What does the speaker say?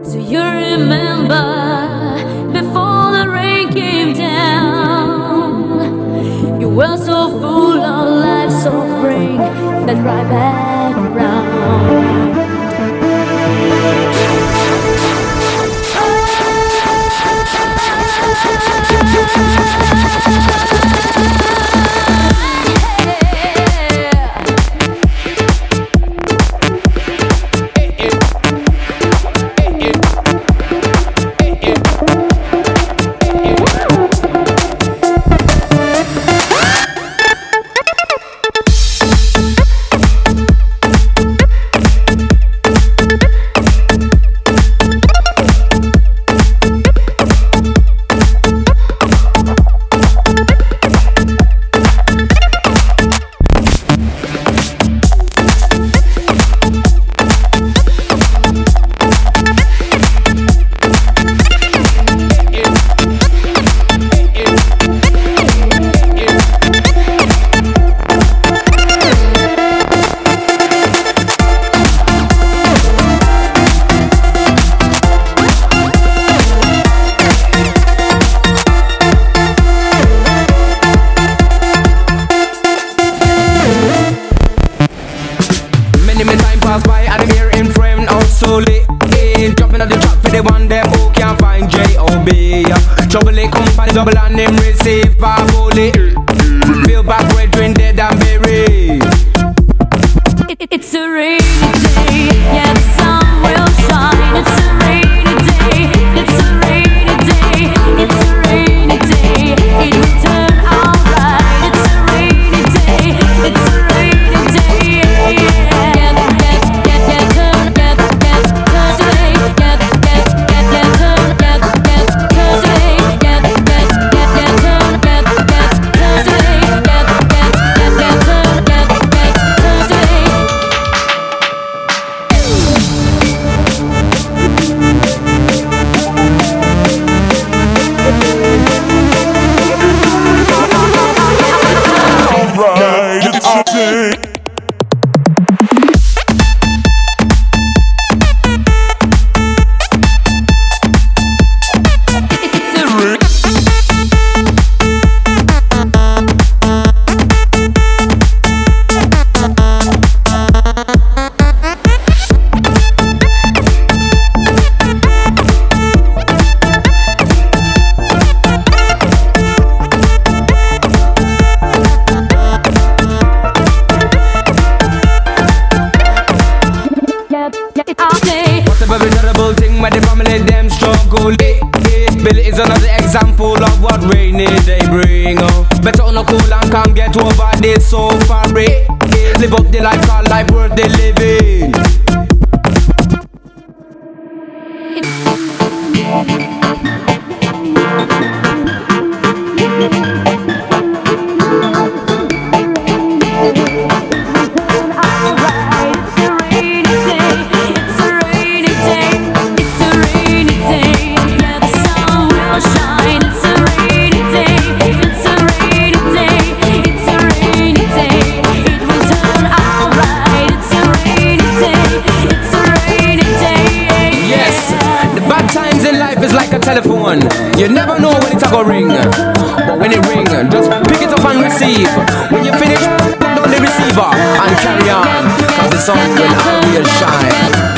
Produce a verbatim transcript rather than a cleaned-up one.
Do you remember before the rain came down? You were so full of life, so bring that right back around. By and I'm here in frame out solely in jumping at the track for the one them who can't find J O B. Trouble it come for the double and him receive a bully. Feel back brethren dead and buried. It, it's a rainy day, yeah, the sun will shine. It's a rainy day, it's a rainy day, it's a rainy day. It will turn alright. It's a rainy day, it's a rainy day, yeah. Whatever terrible thing where the family them struggle, eh, eh. Billy is another example of what rainy day bring. Oh. Better on a cool and calm, get over this so far, eh, eh. Live up the life, call life worth the living. Telephone, you never know when it's a go ring, but when it ring, just pick it up and receive. When you finish, put down the receiver and carry on, cause the sun will always shine.